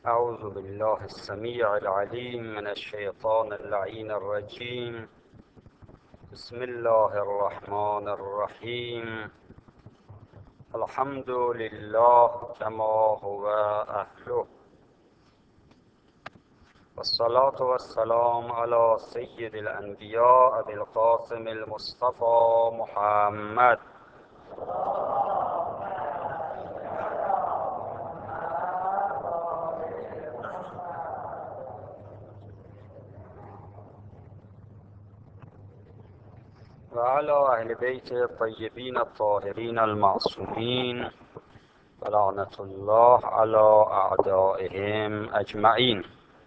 أعوذ بالله السميع العليم من الشيطان اللعين الرجيم. بسم الله الرحمن الرحيم. الحمد لله كما هو أهله، والصلاة والسلام على سيد الأنبياء أبي القاسم المصطفى محمد. وعلى أهل بيت الطيبين الطاهرين المعصومين، ولعنة الله على أعدائهم أجمعين.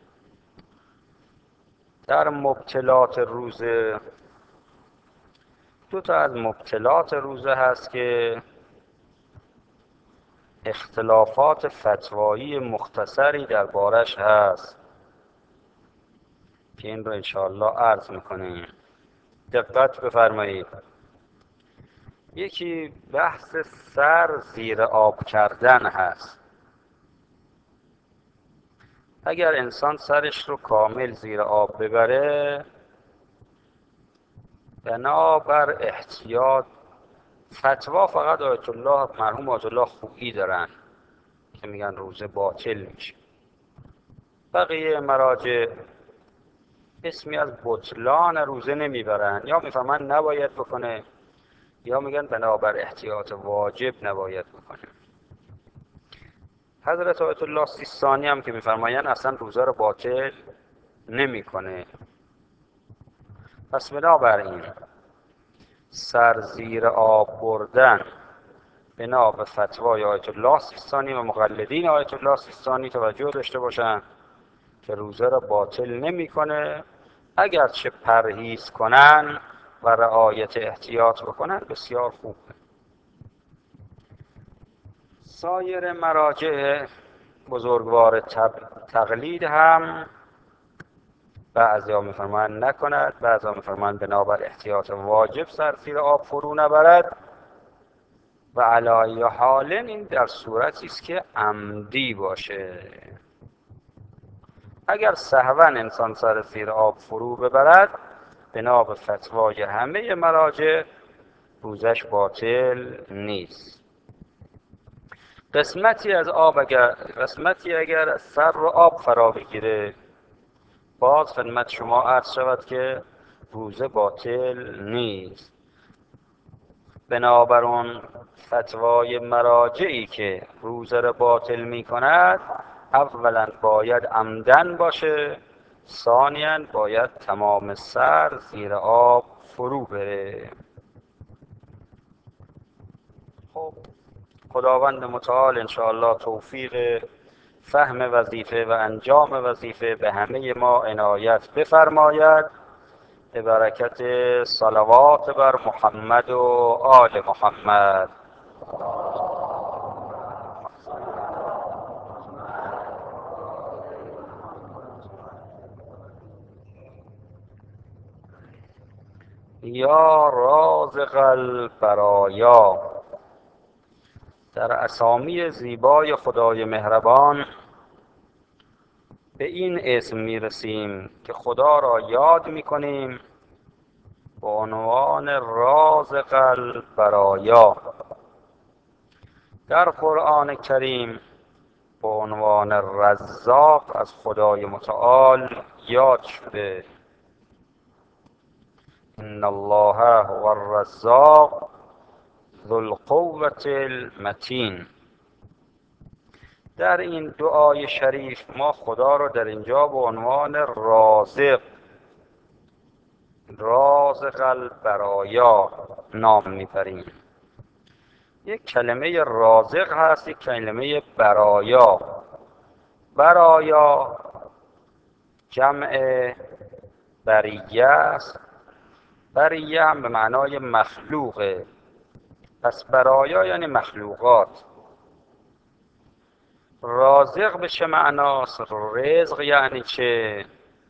در مبتلات روزه، دو تا از مبتلات روزه هست که اختلافات فتوایی مختصری دربارش هست که این رو انشاءالله عرض میکنیم. دقت بفرمایید. یکی بحث سر زیر آب کردن هست. اگر انسان سرش رو کامل زیر آب ببره، بنابر احتیاط، فتوا فقط آیت الله مرحوم آیت الله خویی دارن که میگن روزه باطل میشه. بقیه مراجع اسمی از بطلان روزه نمیبرن، یا میفهمن نباید بکنه، یا میگن بنابر احتیاط واجب نباید بکنه. حضرت آیت الله سیستانی هم که میفرماین اصلا روزه رو باطل نمیکنه. پس بنابراین سر زیر آب بردن بنا به فتوای آیت الله سیستانی و مقلدین آیت الله سیستانی توجه داشته باشن که روزه را باطل نمیکنه. اگرچه پرهیز کنن و رعایت احتیاط بکنن بسیار خوب. سایر مراجع بزرگوار تقلید هم بعضیا میفرمایند نکند، بعضیا میفرمایند بنابر احتیاط واجب سر زیر آب فرو نبرد. و علی ای حال این در صورتی است که عمدی باشه. اگر سهوا انسان سر زیر آب فرو ببرد، بنا به فتوای همه مراجع روزش باطل نیست. قسمتی اگر سر رو آب فرا بگیره، باز خدمت شما عرض شود که روزه باطل نیست. بنابر اون فتوای مراجعی که روزه را باطل می کند، اولا باید عمدن باشه، ثانیاً باید تمام سر زیر آب فرو بره. خب خداوند متعال انشاءالله توفیق فهم وظیفه و انجام وظیفه به همه ما عنایت بفرماید، به برکت صلوات بر محمد و آل محمد. یا رازق البرایا. در اسامی زیبای خدای مهربان به این اسم میرسیم که خدا را یاد میکنیم به عنوان رازق البرایا. در قرآن کریم به عنوان رزاق از خدای متعال یاد شده. ان الله هو الرزاق ذو القوة المتین. در این دعای شریف ما خدا رو در اینجا به عنوان رازق البرایا نام میبریم. یک کلمه رازق هست، یک کلمه برایا. برایا جمع بریه است. بریه هم به معنای مخلوقه. پس برایا یعنی مخلوقات. رازق به چه معناست؟ رزق یعنی چه؟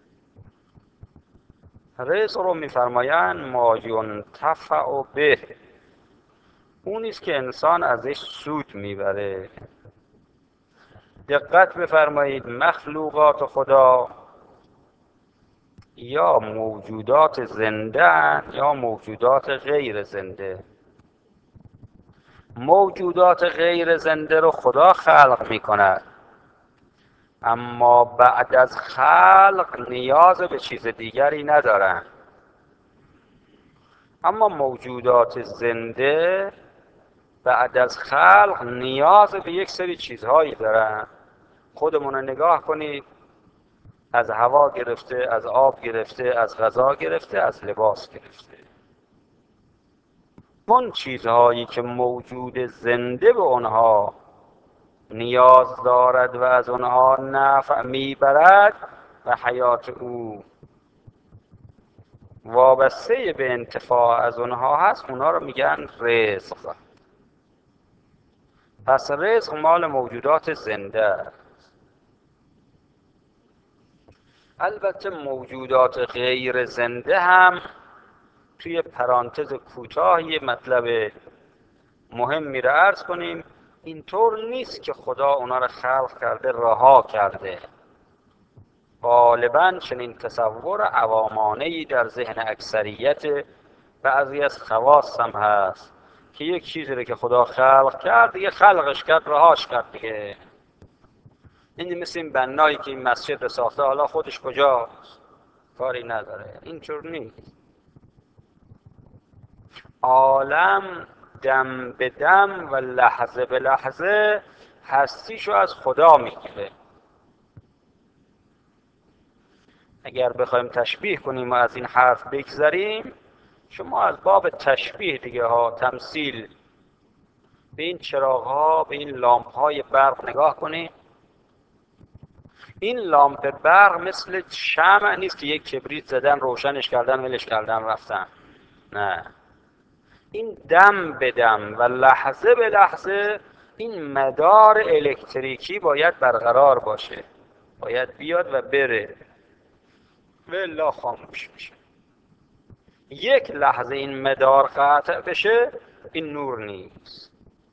رزق رو میفرمایند ما ینتفع به، اونیست که انسان ازش سود میبره. دقت بفرمایید، مخلوقات خدا یا موجودات زنده یا موجودات غیر زنده. موجودات غیر زنده رو خدا خلق می کند، اما بعد از خلق نیاز به چیز دیگری ندارند. اما موجودات زنده بعد از خلق نیاز به یک سری چیزهایی دارن. خودمون رو نگاه کنید، از هوا گرفته، از آب گرفته، از غذا گرفته، از لباس گرفته. اون چیزهایی که موجود زنده به اونها نیاز دارد و از اونها نفع میبرد و حیات او وابسته به انتفاع از اونها هست، اونها رو میگن رزق. پس رزق مال موجودات زنده. البته موجودات غیر زنده هم توی پرانتز کوتاه یه مطلب مهمی رو عرض کنیم. اینطور نیست که خدا اونا رو خلق کرده رها کرده. غالباً چنین تصور عوامانه‌ای در ذهن اکثریت بعضی از خواص هم هست که یک چیزی رو که خدا خلق کرد دیگه خلقش کرد رهاش کرد دیگه. این مثل این بنایی که این مسجد رو ساخته، حالا خودش کجاست؟ کاری نداره. اینطور نیست. عالم دم به دم و لحظه به لحظه هستیشو از خدا میگیره. اگر بخوایم تشبیه کنیم و از این حرف بگذریم، شما از باب تشبیه دیگه ها، تمثیل، به این چراغ ها، به این لامپ های برق نگاه کنید. این لامپ برق مثل شمع نیست که یک کبریت زدن، روشنش کردن، ولش کردن، رفتن. نه، این دم به دم و لحظه به لحظه این مدار الکتریکی باید برقرار باشه، باید بیاد و بره، والا خاموش میشه. یک لحظه این مدار قطع بشه، این نور نیست.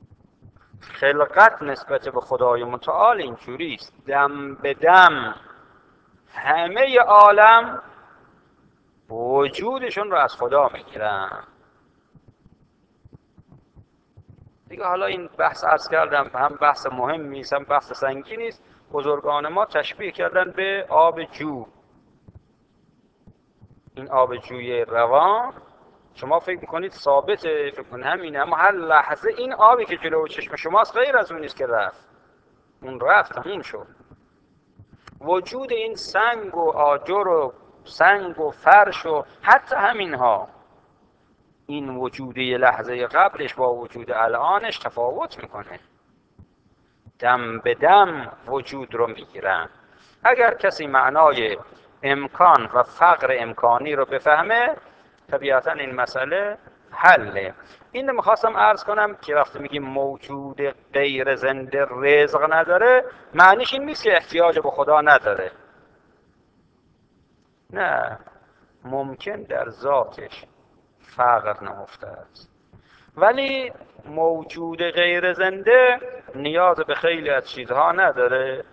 خلقت نسبت به خدای متعال اینجوری است، دم به دم همه عالم وجودشون رو از خدا میگیرن. دیگه حالا این بحث عرض کردم هم بحث مهمی است هم بحث سنگینی است. بزرگان ما تشبیه کردن به آب جو. این آب جوی روان شما فکر میکنید ثابته، فکر کنید همینه، اما هر لحظه این آبی که جلو چشم شماست غیر از اون نیست که رفت. اون رفت، تموم شد. وجود این سنگ و آجر و سنگ و فرش و حتی همینها، این وجود یه لحظه قبلش با وجود الانش تفاوت میکنه. دم به دم وجود رو میگیرن. اگر کسی معنای امکان و فقر امکانی رو بفهمه، طبیعتا این مسئله حله. این رو میخواستم عرض کنم که وقتی میگیم موجود غیر زنده رزق نداره، معنیش این نیست که احتیاج به خدا نداره. نه، ممکن در ذاتش فقر نهفته است، ولی موجود غیر زنده نیاز به خیلی از چیزها نداره.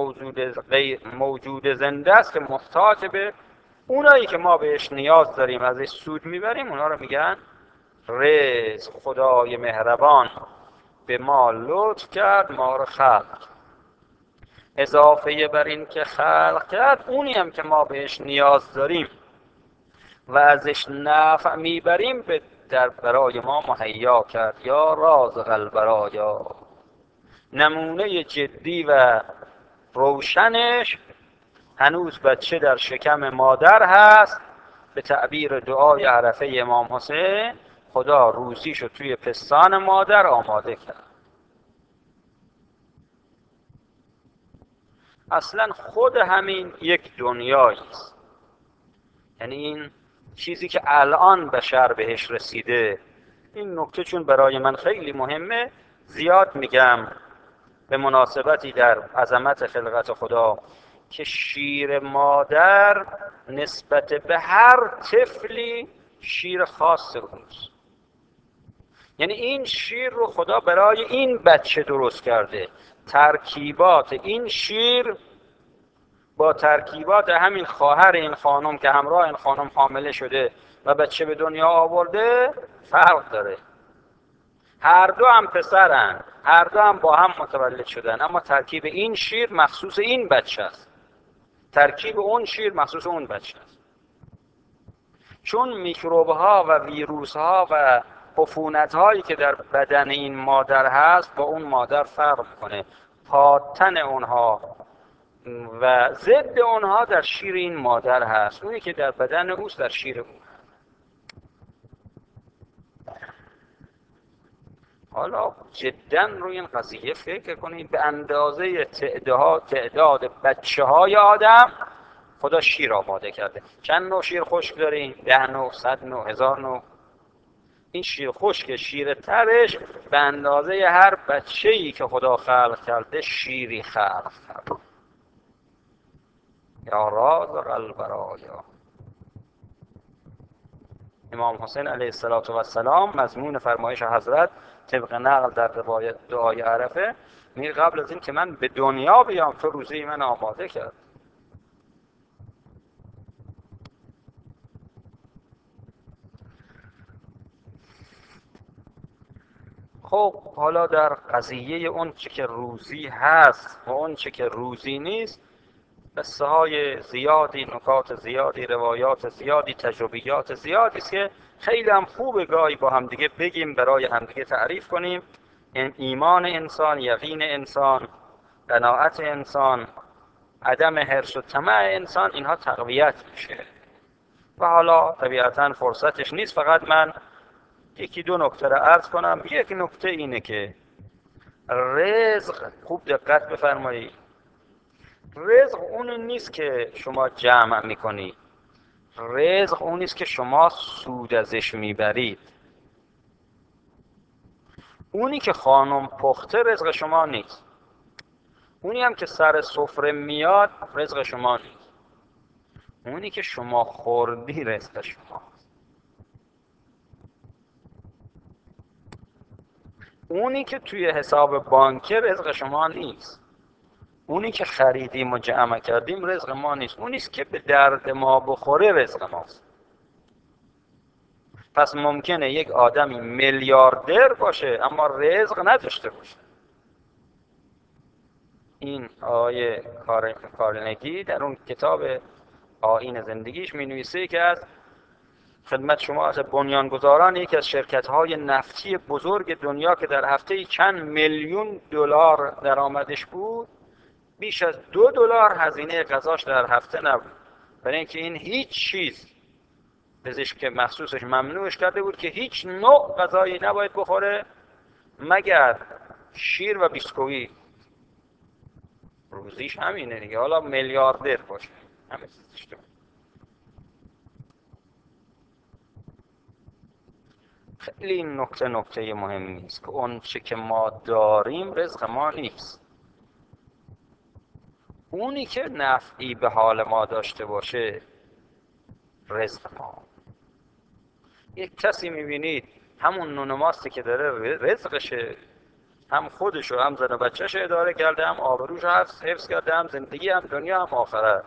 موجود زنده است که محتاج به اونایی که ما بهش نیاز داریم ازش سود میبریم، اونا رو میگن رزق. خدای مهربان به ما لطف کرد، ما رو خلق. اضافه بر این که خلق کرد، اونی هم که ما بهش نیاز داریم و ازش نفع میبریم در برای ما مهیا کرد. یا رازق البرایا. نمونه جدی و روشنش هنوز بچه در شکم مادر هست. به تعبیر دعای عرفه امام حسین، خدا روزیشو توی پستان مادر آماده کرد. اصلا خود همین یک دنیایی است. یعنی این چیزی که الان بشر بهش رسیده، این نکته چون برای من خیلی مهمه زیاد میگم به مناسبتی در عظمت خلقت خدا، که شیر مادر نسبت به هر طفلی شیر خاص اوست. یعنی این شیر رو خدا برای این بچه درست کرده. ترکیبات این شیر با ترکیبات همین خواهر این خانم که همراه این خانم حامله شده و بچه به دنیا آورده فرق داره. هر دو هم پسرن، هر دو هم با هم متولد شدن، اما ترکیب این شیر مخصوص این بچه است، ترکیب اون شیر مخصوص اون بچه است. چون میکروب ها و ویروس ها و عفونت هایی که در بدن این مادر هست با اون مادر فرق کنه، پاتن اونها و ضد اونها در شیر این مادر هست، اونی که در بدن اوست در شیر او. حالا جدا روی این قضیه فکر کنید. به اندازه تعداد بچه های آدم خدا شیر آماده کرده. چند نوع شیر خشک داریم؟ 10 نوع، 100 نوع، 1000 نوع. این شیر خشک شیر ترش به اندازه هر بچه‌ای که خدا خلق کرده شیری خلق کرده. یا رازق البرایا. امام حسین علیه السلام مضمون فرمایش حضرت طبق نقل در روایت دعای عرفه میگه قبل از این که من به دنیا بیام تو روزی من آماده کرد. خب حالا در قضیه اون چه که روزی هست و اون چه که روزی نیست قصه های زیادی، نکات زیادی، روایات زیادی، تجربیات زیادی است که خیلی هم خوبه گاهی با همدیگه بگیم، برای همدیگه تعریف کنیم. ایمان انسان، یقین انسان، قناعت انسان، عدم حرص و طمع انسان، اینها تقویت میشه. و حالا طبیعتا فرصتش نیست، فقط من یکی دو نکته را عرض کنم. یک نکته اینه که رزق، خوب دقت بفرمایید، رزق اون نیست که شما جمع میکنی، رزق اون نیست که شما سود ازش میبرید. اونی که خانم پخته رزق شما نیست، اونی هم که سر سفره میاد رزق شما نیست، اونی که شما خوردی رزق شماست. اونی که توی حساب بانکی رزق شما نیست، اونی که خریدیم و جمع کردیم رزق ما نیست، اونیست که به درد ما بخوره رزق ماست. پس ممکنه یک آدمی میلیاردر باشه اما رزق نداشته باشه. این آقای کارنگی در اون کتاب آیین زندگیش می نویسه که از خدمت شما از بنیانگذاران یکی از شرکت‌های نفتی بزرگ دنیا که در هفته چند میلیون دلار درآمدش بود، بیش از $2 هزینه غذاش در هفته نبود، برای اینکه این هیچ چیز پزشک مخصوصش ممنوعش کرده بود که هیچ نوع غذایی نباید بخوره مگر شیر و بیسکویت. روزیش همینه دیگه، حالا میلیاردر باشه همه چیزش تو. خیلی این نکته مهمی است که اون چه که ما داریم رزق ما نیست. اونی که نفعی به حال ما داشته باشه رزق ما. یک کسی میبینید همون نون ماستی که داره رزقشه، هم خودشو هم زن و بچه‌شو اداره کرده، هم آبروشو حفظ کرده، هم زندگی، هم دنیا، هم آخرت.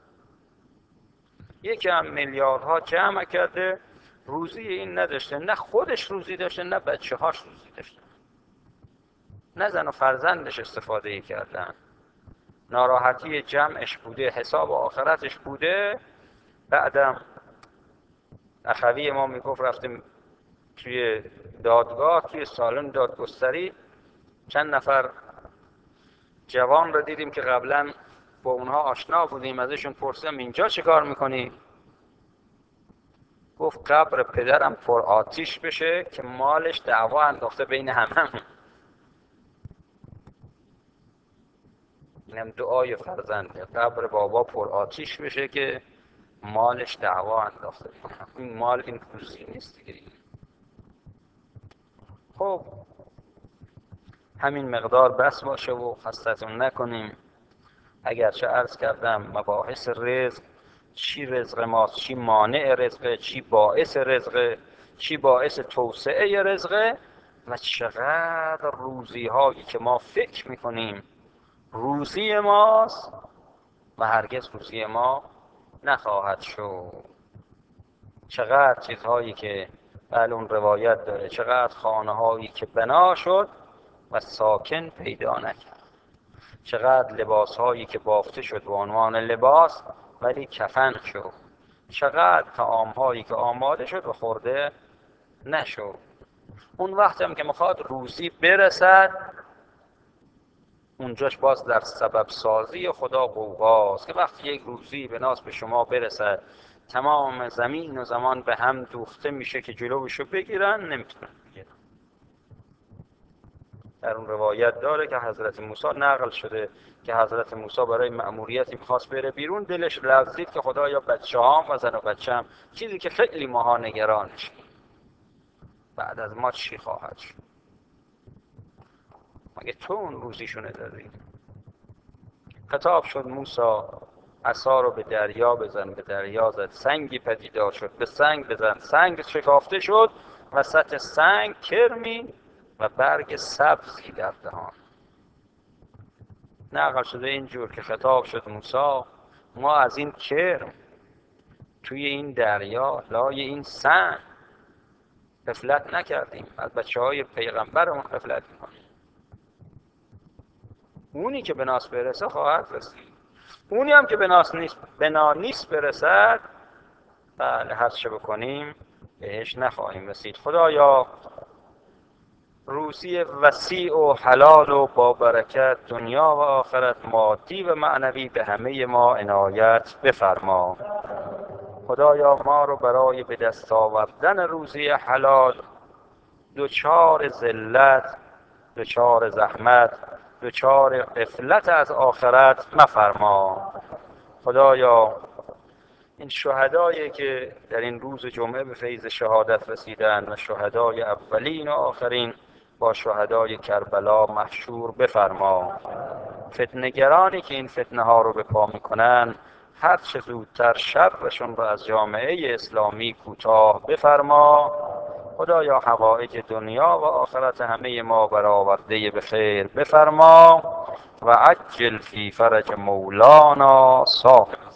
یکی هم میلیاردها جمع کرده، روزی این نداشته، نه خودش روزی داشته نه بچه‌هاش روزی داشته، نه زن و فرزندش استفاده ای کردن، ناراحتی جمعش بوده، حساب آخرتش بوده. بعدم اخوی ما میگفت رفتیم توی دادگاه، توی سالن دادگستری، چند نفر جوان رو دیدیم که قبلا با اونها آشنا بودیم، ازشون پرسیدم اینجا چه کار میکنی؟ گفت قبر پدرم پر آتیش بشه که مالش دعوا انداخته بین همه. اینم دعای فرزنده، قبر بابا پر آتیش بشه که مالش دعوا انداخته. این مال این روزی نیست دیگه. خب همین مقدار بس باشه و خستتون نکنیم. اگرچه عرض کردم مباحث رزق، چی رزق ماست، چی مانع رزقه، چی باعث رزقه، چی باعث توسعه رزقه، و چقدر روزی هایی که ما فکر میکنیم روزی ماست و هرگز روزی ما نخواهد شد. چقدر چیزهایی که بله اون روایت داره، چقدر خانه هایی که بنا شد و ساکن پیدا نکرد، چقدر لباس هایی که بافته شد به عنوان لباس ولی کفن شد، چقدر طعام هایی که آماده شد و خورده نشد. اون وقت هم که میخواد روزی برسد، اونجاش باز در سبب سازی خدا قوقاست که وقتی یک روزی به ناس به شما برسد تمام زمین و زمان به هم دوخته میشه که جلوشو بگیرن، نمیتونن بگیرن. در اون روایت داره که حضرت موسی نقل شده که حضرت موسی برای مأموریتی میخواست بره بیرون، دلش لرزید که خدایا بچه هام و زن و بچه‌ام، چیزی که خیلی ماها نگرانش، بعد از ما چی خواهد شد؟ مگه تو اون روزیشونه دادی؟ خطاب شد موسی عصا رو به دریا بزن، به دریا زد، سنگی پدیدار شد، به سنگ بزن، سنگ شکافته شد، وسط سنگ کرمی و برگ سبزی در دهان. نقل شده اینجور که خطاب شد موسی ما از این کرم توی این دریا لای این سنگ غفلت نکردیم، از بچه های پیغمبرمون غفلت میکنیم. اونی که به ناس برسه خواهد رسید، اونی هم که به نیست برسد، بله هر چه بکنیم بهش نخواهیم رسید. خدایا روزی وسیع و حلال و با برکت دنیا و آخرت مادی و معنوی به همه ما عنایت بفرما. خدایا ما رو برای به دست آوردن روزی حلال دچار ذلت، دچار زحمت، دچار غفلت از آخرت مفرما. خدایا این شهدایی که در این روز جمعه به فیض شهادت رسیدند و شهدای اولین و آخرین با شهدای کربلا محشور بفرما. فتنه‌گرانی که این فتنه ها رو به پا میکنن هر چه زودتر شرشون رو از جامعه اسلامی کوتاه بفرما. خدایا حوائج دنیا و آخرت همه ما برآورده به خیر بفرما و عجل فی فرج مولانا صاحب